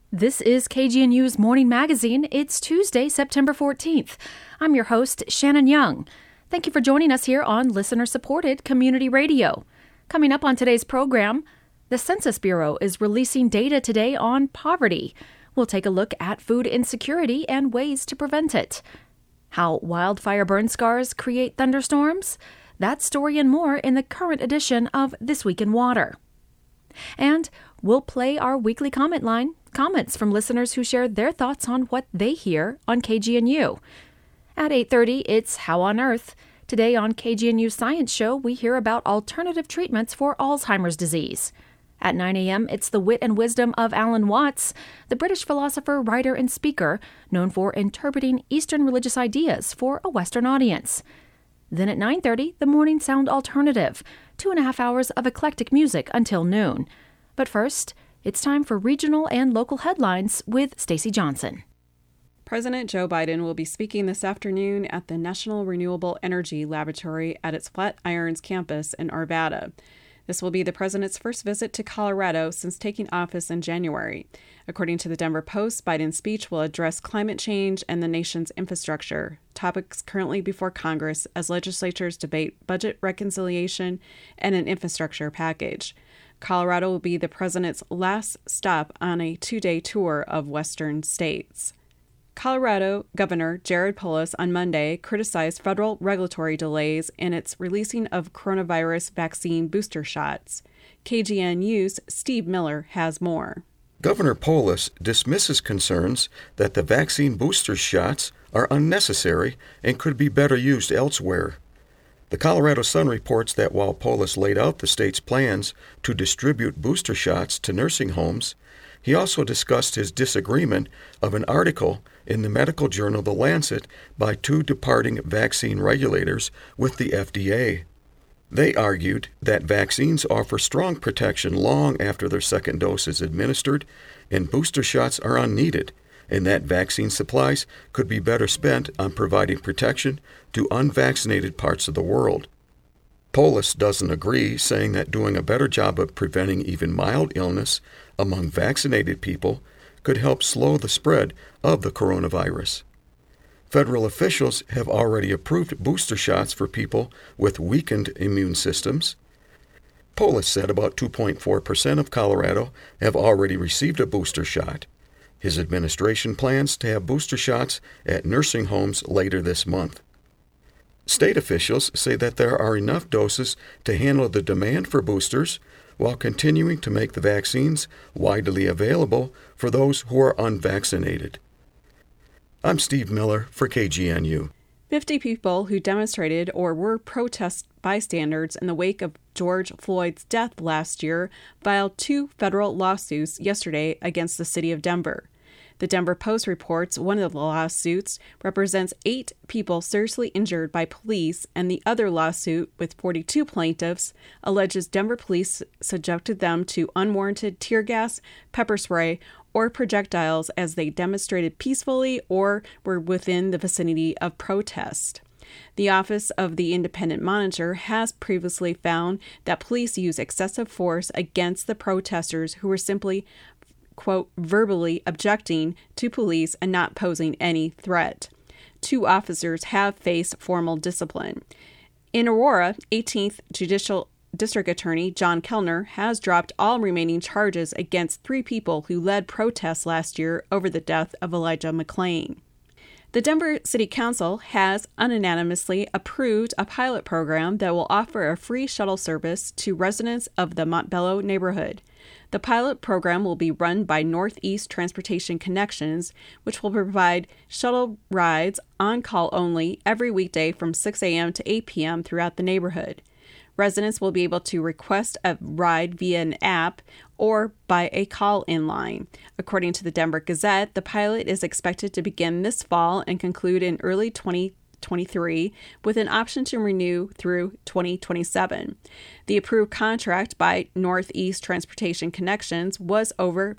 This is KGNU's Morning Magazine. It's Tuesday, September 14th. I'm your host, Shannon Young. Thank you for joining us here on listener-supported community radio. Coming up on today's program, the Census Bureau is releasing data today on poverty. We'll take a look at food insecurity and ways to prevent it. How wildfire burn scars create thunderstorms? That story and more in the current edition of This Week in Water. And we'll play our weekly comment line, comments from listeners who share their thoughts on what they hear on KGNU. At 8:30, it's How on Earth. Today on KGNU Science Show, we hear about alternative treatments for Alzheimer's disease. At 9 a.m., it's the wit and wisdom of Alan Watts, the British philosopher, writer, and speaker, known for interpreting Eastern religious ideas for a Western audience. Then at 9:30, the Morning Sound Alternative, 2.5 hours of eclectic music until noon. But first, it's time for regional and local headlines with Stacey Johnson. President Joe Biden will be speaking this afternoon at the National Renewable Energy Laboratory at its Flatirons campus in Arvada. This will be the president's first visit to Colorado since taking office in January. According to the Denver Post, Biden's speech will address climate change and the nation's infrastructure, topics currently before Congress as legislatures debate budget reconciliation and an infrastructure package. Colorado will be the president's last stop on a 2-day tour of Western states. Colorado Governor Jared Polis on Monday criticized federal regulatory delays in its releasing of coronavirus vaccine booster shots. KGNU's Steve Miller has more. Governor Polis dismisses concerns that the vaccine booster shots are unnecessary and could be better used elsewhere. The Colorado Sun reports that while Polis laid out the state's plans to distribute booster shots to nursing homes, he also discussed his disagreement of an article in the medical journal The Lancet by two departing vaccine regulators with the FDA. They argued that vaccines offer strong protection long after their second dose is administered, and booster shots are unneeded, and that vaccine supplies could be better spent on providing protection to unvaccinated parts of the world. Polis doesn't agree, saying that doing a better job of preventing even mild illness among vaccinated people could help slow the spread of the coronavirus. Federal officials have already approved booster shots for people with weakened immune systems. Polis said about 2.4% of Colorado have already received a booster shot. His administration plans to have booster shots at nursing homes later this month. State officials say that there are enough doses to handle the demand for boosters while continuing to make the vaccines widely available for those who are unvaccinated. I'm Steve Miller for KGNU. 50 people who demonstrated or were protest bystanders in the wake of George Floyd's death last year filed 2 federal lawsuits yesterday against the city of Denver. The Denver Post reports one of the lawsuits represents 8 people seriously injured by police, and the other lawsuit, with 42 plaintiffs, alleges Denver police subjected them to unwarranted tear gas, pepper spray, or projectiles as they demonstrated peacefully or were within the vicinity of protest. The Office of the Independent Monitor has previously found that police use excessive force against the protesters who were simply, quote, verbally objecting to police and not posing any threat. 2 officers have faced formal discipline. In Aurora, 18th Judicial District Attorney John Kellner has dropped all remaining charges against 3 people who led protests last year over the death of Elijah McClain. The Denver City Council has unanimously approved a pilot program that will offer a free shuttle service to residents of the Montbello neighborhood. The pilot program will be run by Northeast Transportation Connections, which will provide shuttle rides on call only every weekday from 6 a.m. to 8 p.m. throughout the neighborhood. Residents will be able to request a ride via an app or by a call-in line. According to the Denver Gazette, the pilot is expected to begin this fall and conclude in early 2023, with an option to renew through 2027. The approved contract by Northeast Transportation Connections was over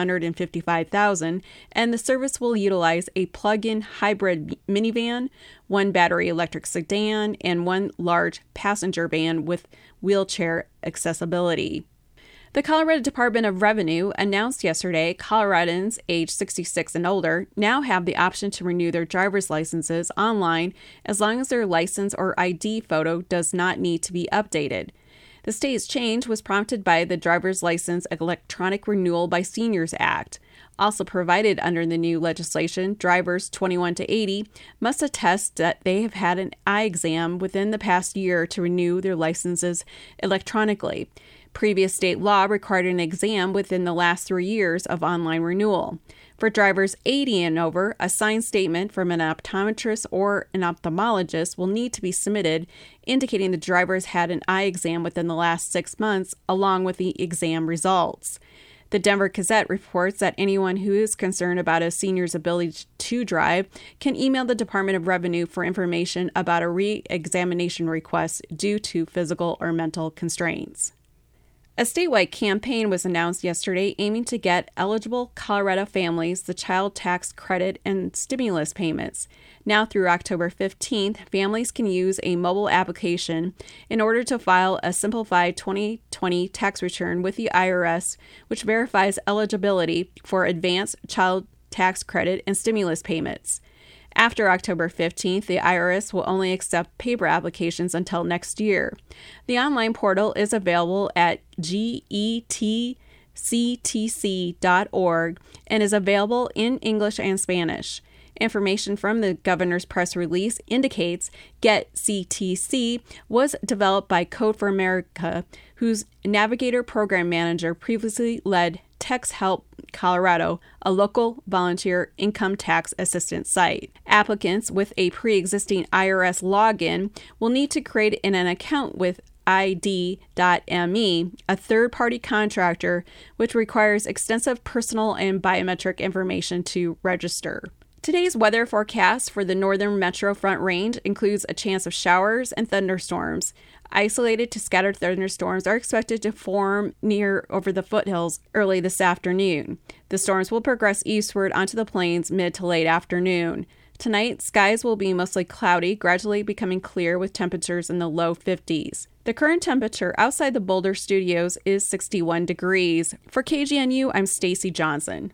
$555,000, and the service will utilize a plug-in hybrid minivan, 1 battery electric sedan, and 1 large passenger van with wheelchair accessibility. The Colorado Department of Revenue announced yesterday Coloradans age 66 and older now have the option to renew their driver's licenses online as long as their license or ID photo does not need to be updated. The state's change was prompted by the Driver's License Electronic Renewal by Seniors Act. Also provided under the new legislation, drivers 21 to 80 must attest that they have had an eye exam within the past year to renew their licenses electronically. Previous state law required an exam within the last 3 years of online renewal. For drivers 80 and over, a signed statement from an optometrist or an ophthalmologist will need to be submitted, indicating the driver has had an eye exam within the last 6 months, along with the exam results. The Denver Gazette reports that anyone who is concerned about a senior's ability to drive can email the Department of Revenue for information about a re-examination request due to physical or mental constraints. A statewide campaign was announced yesterday aiming to get eligible Colorado families the child tax credit and stimulus payments. Now through October 15th, families can use a mobile application in order to file a simplified 2020 tax return with the IRS, which verifies eligibility for advanced child tax credit and stimulus payments. After October 15th, the IRS will only accept paper applications until next year. The online portal is available at getctc.org and is available in English and Spanish. Information from the governor's press release indicates GetCTC was developed by Code for America, whose Navigator program manager previously led Tax Help Colorado, a local volunteer income tax assistance site. Applicants with a pre-existing IRS login will need to create an account with ID.me, a third-party contractor, which requires extensive personal and biometric information to register. Today's weather forecast for the northern Metro Front Range includes a chance of showers and thunderstorms. Isolated to scattered thunderstorms are expected to form near over the foothills early this afternoon. The storms will progress eastward onto the plains mid to late afternoon. Tonight, skies will be mostly cloudy, gradually becoming clear with temperatures in the low 50s. The current temperature outside the Boulder studios is 61 degrees. For KGNU, I'm Stacy Johnson.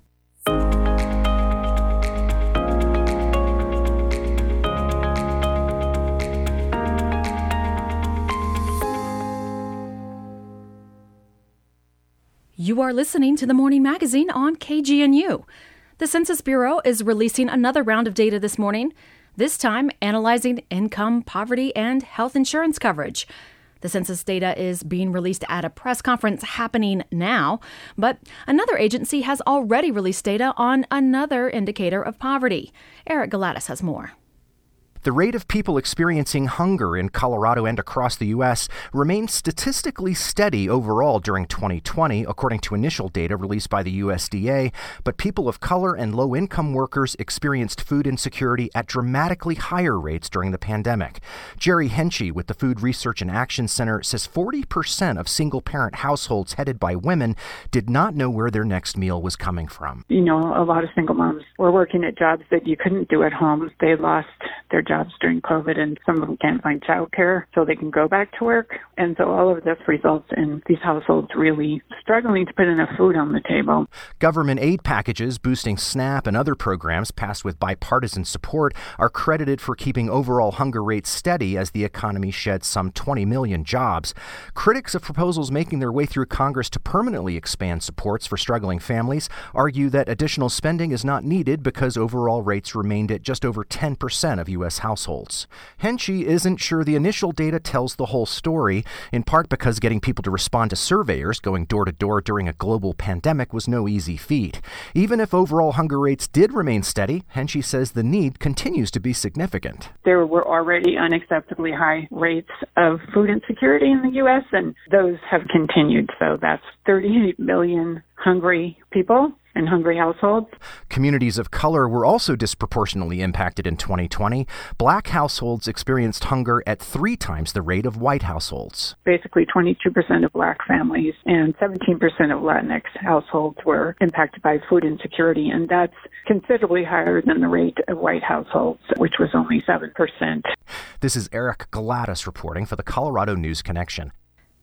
You are listening to the Morning Magazine on KGNU. The Census Bureau is releasing another round of data this morning, this time analyzing income, poverty, and health insurance coverage. The census data is being released at a press conference happening now, but another agency has already released data on another indicator of poverty. Eric Galatis has more. The rate of people experiencing hunger in Colorado and across the U.S. remained statistically steady overall during 2020, according to initial data released by the USDA, but people of color and low-income workers experienced food insecurity at dramatically higher rates during the pandemic. Jerry Henchy with the Food Research and Action Center says 40% of single-parent households headed by women did not know where their next meal was coming from. You know, a lot of single moms were working at jobs that you couldn't do at home. They lost their jobs during COVID, and some of them can't find childcare so they can go back to work. And so all of this results in these households really struggling to put enough food on the table. Government aid packages boosting SNAP and other programs passed with bipartisan support are credited for keeping overall hunger rates steady as the economy sheds some 20 million jobs. Critics of proposals making their way through Congress to permanently expand supports for struggling families argue that additional spending is not needed because overall rates remained at just over 10% of U.S. households. Henchy isn't sure the initial data tells the whole story, in part because getting people to respond to surveyors going door to door during a global pandemic was no easy feat. Even if overall hunger rates did remain steady, Henchy says the need continues to be significant. There were already unacceptably high rates of food insecurity in the U.S., and those have continued. So that's 38 million hungry people and hungry households. Communities of color were also disproportionately impacted in 2020. Black households experienced hunger at 3 times the rate of white households. Basically, 22% of Black families and 17% of Latinx households were impacted by food insecurity, and that's considerably higher than the rate of white households, which was only 7%. This is Eric Galatis reporting for the Colorado News Connection.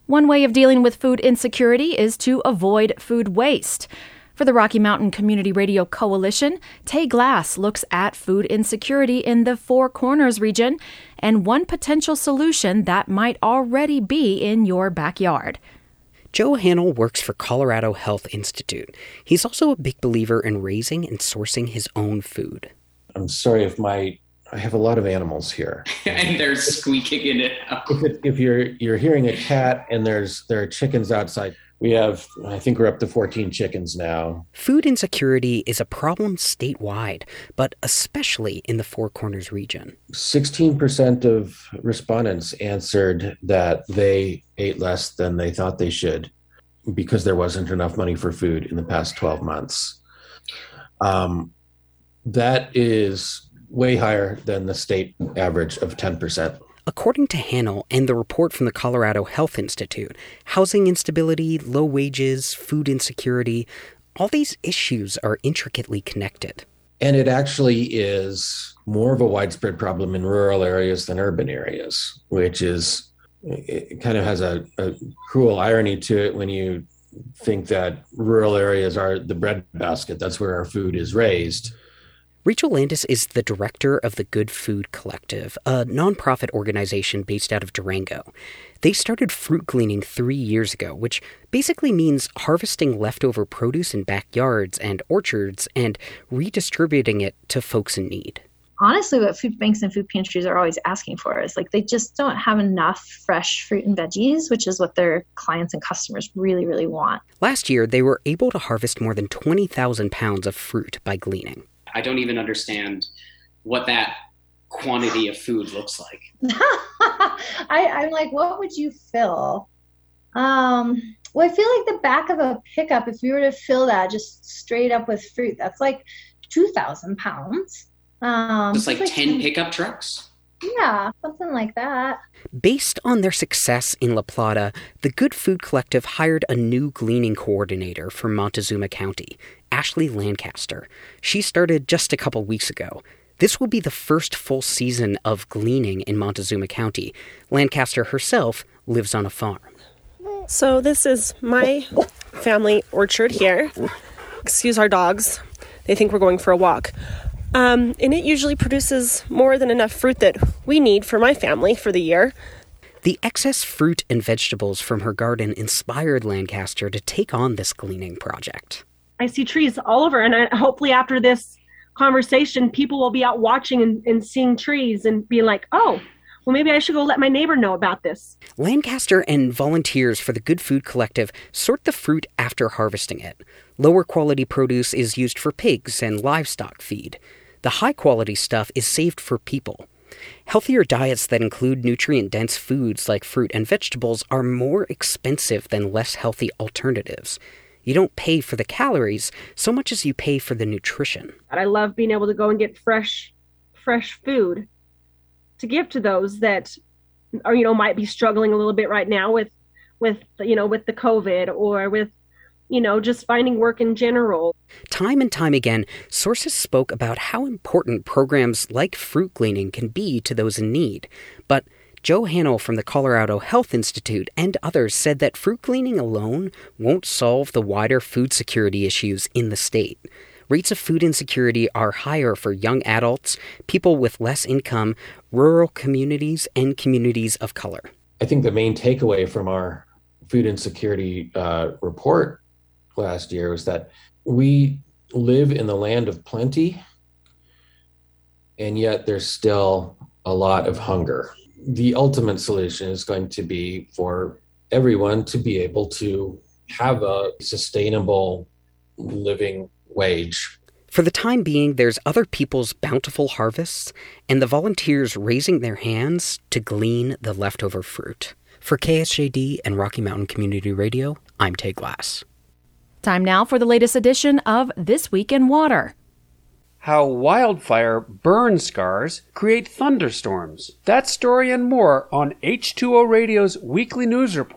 One way of dealing with food insecurity is to avoid food waste. For the Rocky Mountain Community Radio Coalition, Tay Glass looks at food insecurity in the Four Corners region and one potential solution that might already be in your backyard. Joe Hanel works for Colorado Health Institute. He's also a big believer in raising and sourcing his own food. I'm sorry if I have a lot of animals here. And they're squeaking it out. If you're hearing a cat and there are chickens outside, I think we're up to 14 chickens now. Food insecurity is a problem statewide, but especially in the Four Corners region. 16% of respondents answered that they ate less than they thought they should because there wasn't enough money for food in the past 12 months. That is way higher than the state average of 10%. According to Hanel and the report from the Colorado Health Institute, housing instability, low wages, food insecurity, all these issues are intricately connected. And it actually is more of a widespread problem in rural areas than urban areas, which it kind of has a cruel irony to it when you think that rural areas are the breadbasket. That's where our food is raised. Rachel Landis is the director of the Good Food Collective, a nonprofit organization based out of Durango. They started fruit gleaning 3 years ago, which basically means harvesting leftover produce in backyards and orchards and redistributing it to folks in need. Honestly, what food banks and food pantries are always asking for is they just don't have enough fresh fruit and veggies, which is what their clients and customers really, really want. Last year, they were able to harvest more than 20,000 pounds of fruit by gleaning. I don't even understand what that quantity of food looks like. I'm like, what would you fill? Well, I feel like the back of a pickup, if we were to fill that just straight up with fruit, that's like 2,000 pounds. It's like 10 pickup trucks? Yeah, something like that. Based on their success in La Plata, the Good Food Collective hired a new gleaning coordinator for Montezuma County, Ashley Lancaster. She started just a couple weeks ago. This will be the first full season of gleaning in Montezuma County. Lancaster herself lives on a farm. So this is my family orchard here. Excuse our dogs. They think we're going for a walk. And it usually produces more than enough fruit that we need for my family for the year. The excess fruit and vegetables from her garden inspired Lancaster to take on this gleaning project. I see trees all over, and hopefully after this conversation, people will be out watching and seeing trees and being like, oh, well, maybe I should go let my neighbor know about this. Lancaster and volunteers for the Good Food Collective sort the fruit after harvesting it. Lower quality produce is used for pigs and livestock feed. The high-quality stuff is saved for people. Healthier diets that include nutrient-dense foods like fruit and vegetables are more expensive than less healthy alternatives. You don't pay for the calories so much as you pay for the nutrition. I love being able to go and get fresh food to give to those that are, might be struggling a little bit right now with the COVID or with, just finding work in general. Time and time again, sources spoke about how important programs like fruit gleaning can be to those in need. But Joe Hanel from the Colorado Health Institute and others said that fruit gleaning alone won't solve the wider food security issues in the state. Rates of food insecurity are higher for young adults, people with less income, rural communities, and communities of color. I think the main takeaway from our food insecurity report last year was that we live in the land of plenty, and yet there's still a lot of hunger. The ultimate solution is going to be for everyone to be able to have a sustainable living wage. For the time being, there's other people's bountiful harvests and the volunteers raising their hands to glean the leftover fruit. For KSJD and Rocky Mountain Community Radio, I'm Tay Glass. Time now for the latest edition of This Week in Water. How wildfire burn scars create thunderstorms. That story and more on H2O Radio's weekly news report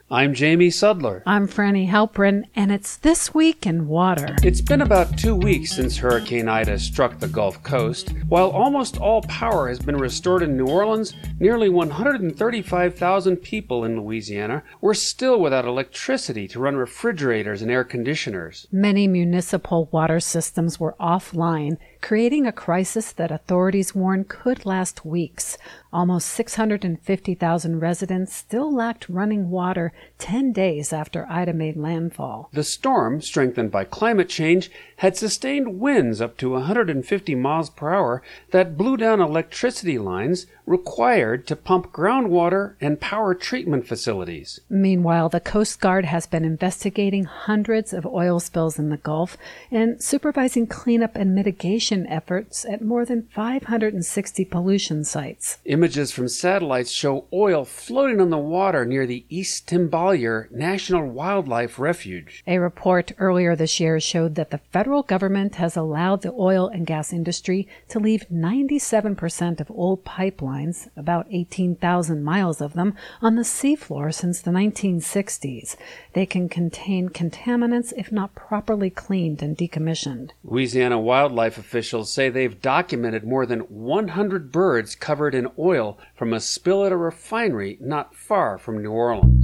I'm Jamie Sudler. I'm Franny Halprin, and it's This Week in Water. It's been about 2 weeks since Hurricane Ida struck the Gulf Coast. While almost all power has been restored in New Orleans, nearly 135,000 people in Louisiana were still without electricity to run refrigerators and air conditioners. Many municipal water systems were offline, creating a crisis that authorities warn could last weeks. Almost 650,000 residents still lacked running water 10 days after Ida made landfall. The storm, strengthened by climate change, had sustained winds up to 150 miles per hour that blew down electricity lines required to pump groundwater and power treatment facilities. Meanwhile, the Coast Guard has been investigating hundreds of oil spills in the Gulf and supervising cleanup and mitigation efforts at more than 560 pollution sites. Images from satellites show oil floating on the water near the East Timbalier National Wildlife Refuge. A report earlier this year showed that the federal government has allowed the oil and gas industry to leave 97% of old pipelines, about 18,000 miles of them, on the seafloor since the 1960s. They can contain contaminants if not properly cleaned and decommissioned. Louisiana wildlife officials say they've documented more than 100 birds covered in oil from a spill at a refinery not far from New Orleans.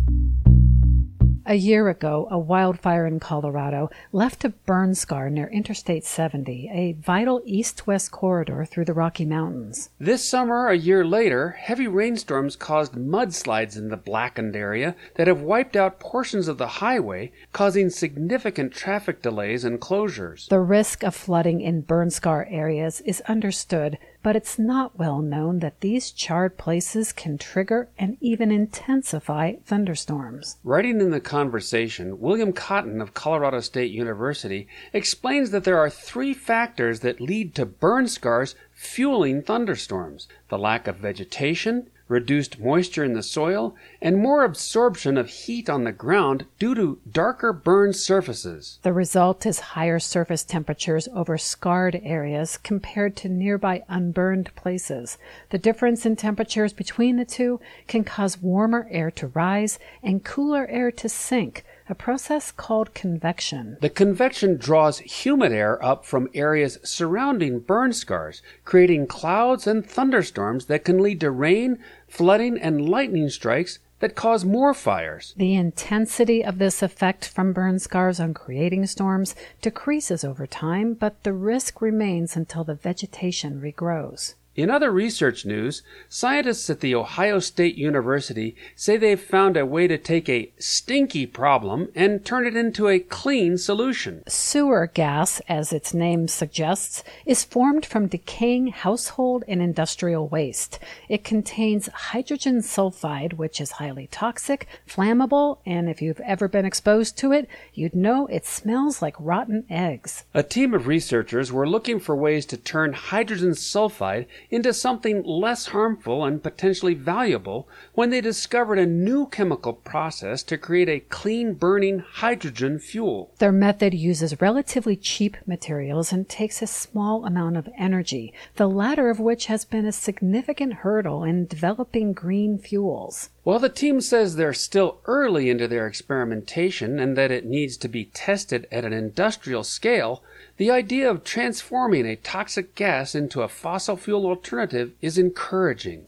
A year ago, a wildfire in Colorado left a burn scar near Interstate 70, a vital east-west corridor through the Rocky Mountains. This summer, a year later, heavy rainstorms caused mudslides in the blackened area that have wiped out portions of the highway, causing significant traffic delays and closures. The risk of flooding in burn scar areas is understood, but it's not well known that these charred places can trigger and even intensify thunderstorms. Writing in The Conversation, William Cotton of Colorado State University explains that there are 3 factors that lead to burn scars fueling thunderstorms: the lack of vegetation, reduced moisture in the soil, and more absorption of heat on the ground due to darker burn surfaces. The result is higher surface temperatures over scarred areas compared to nearby unburned places. The difference in temperatures between the two can cause warmer air to rise and cooler air to sink, a process called convection. The convection draws humid air up from areas surrounding burn scars, creating clouds and thunderstorms that can lead to rain, flooding, and lightning strikes that cause more fires. The intensity of this effect from burn scars on creating storms decreases over time, but the risk remains until the vegetation regrows. In other research news, scientists at The Ohio State University say they've found a way to take a stinky problem and turn it into a clean solution. Sewer gas, as its name suggests, is formed from decaying household and industrial waste. It contains hydrogen sulfide, which is highly toxic, flammable, and if you've ever been exposed to it, you'd know it smells like rotten eggs. A team of researchers were looking for ways to turn hydrogen sulfide into something less harmful and potentially valuable when they discovered a new chemical process to create a clean-burning hydrogen fuel. Their method uses relatively cheap materials and takes a small amount of energy, the latter of which has been a significant hurdle in developing green fuels. While the team says they're still early into their experimentation and that it needs to be tested at an industrial scale, the idea of transforming a toxic gas into a fossil fuel alternative is encouraging.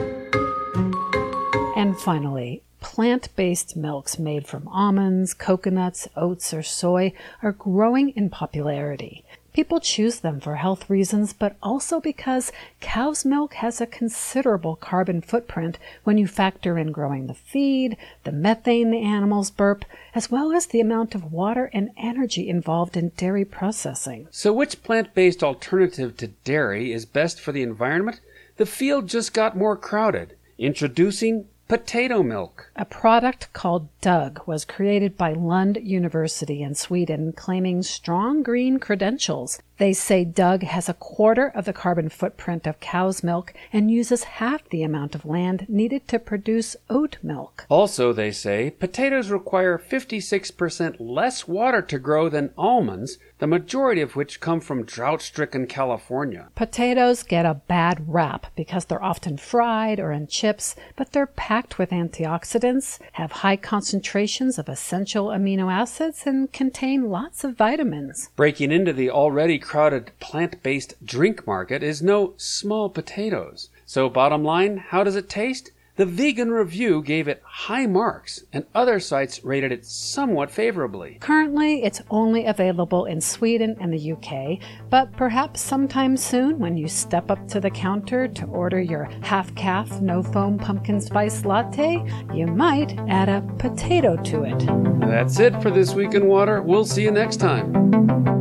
And finally, plant-based milks made from almonds, coconuts, oats, or soy are growing in popularity. People choose them for health reasons, but also because cow's milk has a considerable carbon footprint when you factor in growing the feed, the methane the animals burp, as well as the amount of water and energy involved in dairy processing. So which plant-based alternative to dairy is best for the environment? The field just got more crowded. Introducing potato milk. A product called Doug was created by Lund University in Sweden, claiming strong green credentials. They say Doug has a quarter of the carbon footprint of cow's milk and uses half the amount of land needed to produce oat milk. Also, they say, potatoes require 56% less water to grow than almonds, the majority of which come from drought-stricken California. Potatoes get a bad rap because they're often fried or in chips, but they're packed packed with antioxidants, have high concentrations of essential amino acids, and contain lots of vitamins. Breaking into the already crowded plant-based drink market is no small potatoes. So bottom line, how does it taste? The Vegan Review gave it high marks, and other sites rated it somewhat favorably. Currently, it's only available in Sweden and the UK, but perhaps sometime soon when you step up to the counter to order your half-calf, no-foam pumpkin spice latte, you might add a potato to it. That's it for This Week in Water. We'll see you next time.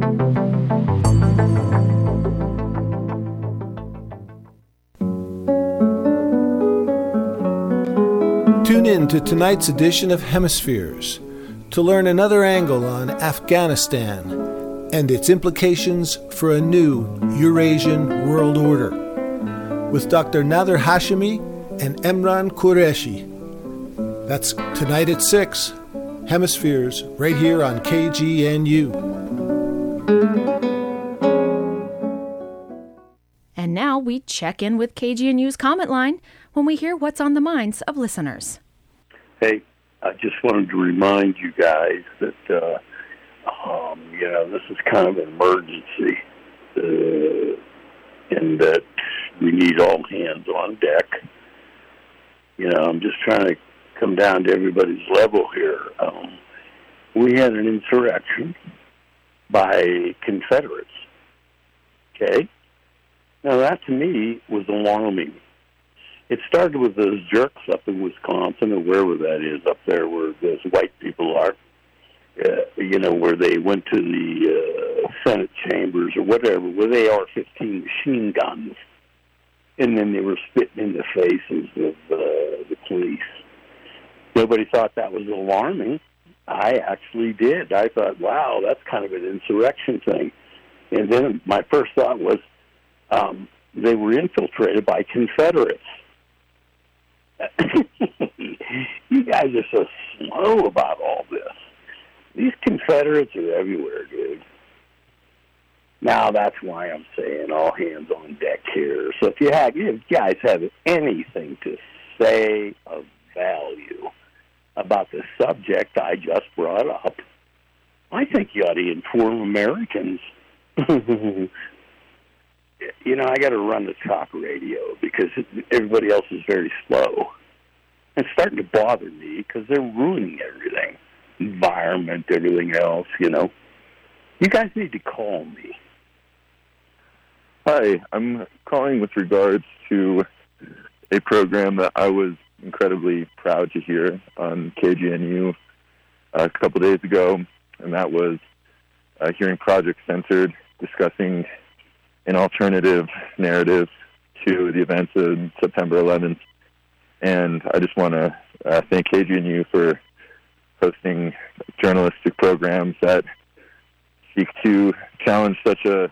Tune in to tonight's edition of Hemispheres to learn another angle on Afghanistan and its implications for a new Eurasian world order with Dr. Nader Hashemi and Emran Qureshi. That's tonight at 6, Hemispheres, right here on KGNU. And now we check in with KGNU's comment line when we hear what's on the minds of listeners. Hey, I just wanted to remind you guys that, this is kind of an emergency, and that we need all hands on deck. I'm just trying to come down to everybody's level here. We had an insurrection by Confederates, okay? Now, that to me was alarming. It started with those jerks up in Wisconsin, or wherever that is, up there where those white people are, where they went to the Senate chambers or whatever, with AR-15 machine guns, and then they were spitting in the faces of the police. Nobody thought that was alarming. I actually did. I thought, wow, that's kind of an insurrection thing. And then my first thought was, they were infiltrated by Confederates. You guys are so slow about all this. These Confederates are everywhere, dude. Now that's why I'm saying all hands on deck here. So if you guys have anything to say of value about the subject I just brought up, I think you ought to inform Americans. I got to run the talk radio because everybody else is very slow. It's starting to bother me because they're ruining everything. Environment, everything else, You guys need to call me. Hi, I'm calling with regards to a program that I was incredibly proud to hear on KGNU a couple days ago, and that was hearing Project Censored discussing an alternative narrative to the events of September 11th. And I just want to thank KGNU for hosting journalistic programs that seek to challenge such a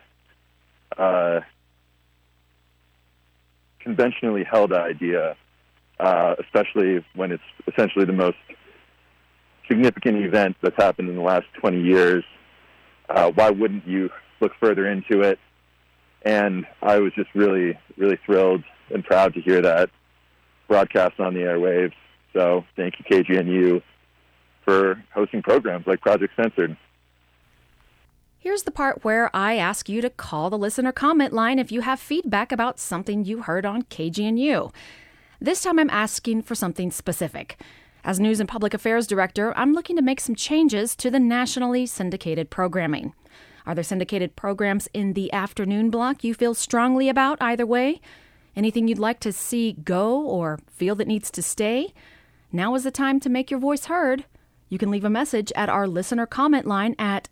conventionally held idea, especially when it's essentially the most significant event that's happened in the last 20 years. Why wouldn't you look further into it? And I was just really, really thrilled and proud to hear that broadcast on the airwaves. So thank you, KGNU, for hosting programs like Project Censored. Here's the part where I ask you to call the listener comment line if you have feedback about something you heard on KGNU. This time I'm asking for something specific. As News and Public Affairs Director, I'm looking to make some changes to the nationally syndicated programming. Are there syndicated programs in the afternoon block you feel strongly about either way? Anything you'd like to see go or feel that needs to stay? Now is the time to make your voice heard. You can leave a message at our listener comment line at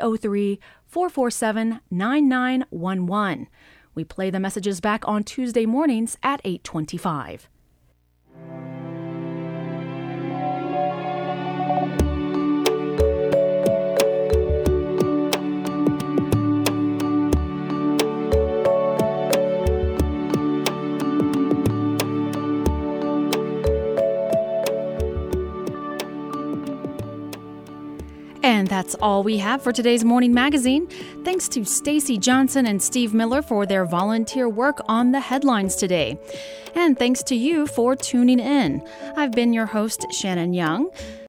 303-447-9911. We play the messages back on Tuesday mornings at 8:25. And that's all we have for today's Morning Magazine. Thanks to Stacy Johnson and Steve Miller for their volunteer work on the headlines today. And thanks to you for tuning in. I've been your host, Shannon Young.